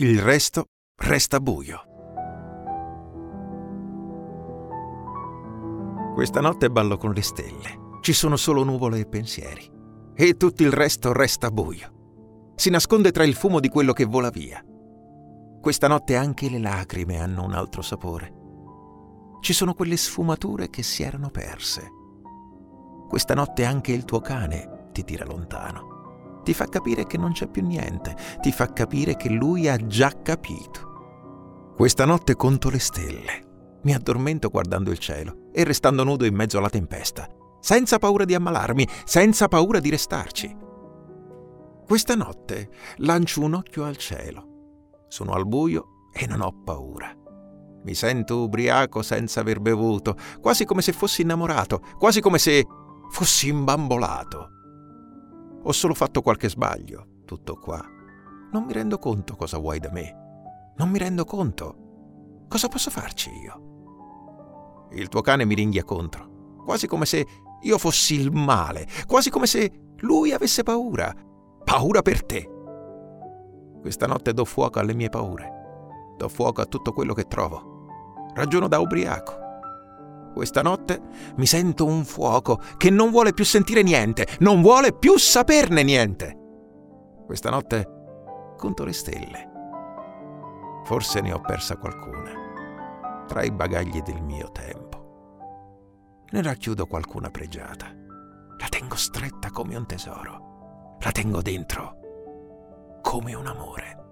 Il resto resta buio. Questa notte ballo con le stelle. Ci sono solo nuvole e pensieri. E tutto il resto resta buio. Si nasconde tra il fumo di quello che vola via. Questa notte anche le lacrime hanno un altro sapore. Ci sono quelle sfumature che si erano perse. Questa notte anche il tuo cane ti tira lontano. Ti fa capire che non c'è più niente. Ti fa capire che lui ha già capito. Questa notte conto le stelle. Mi addormento guardando il cielo e restando nudo in mezzo alla tempesta, senza paura di ammalarmi, senza paura di restarci. Questa notte lancio un occhio al cielo. Sono al buio e non ho paura. Mi sento ubriaco senza aver bevuto, quasi come se fossi innamorato, quasi come se fossi imbambolato. Ho solo fatto qualche sbaglio, tutto qua. Non mi rendo conto cosa vuoi da me. Non mi rendo conto. Cosa posso farci io? Il tuo cane mi ringhia contro, quasi come se io fossi il male, quasi come se lui avesse paura. Paura per te. Questa notte do fuoco alle mie paure. Do fuoco a tutto quello che trovo. Ragiono da ubriaco. Questa notte mi sento un fuoco che non vuole più sentire niente, non vuole più saperne niente. Questa notte conto le stelle. Forse ne ho persa qualcuna tra i bagagli del mio tempo. Ne racchiudo qualcuna pregiata. La tengo stretta come un tesoro. La tengo dentro come un amore.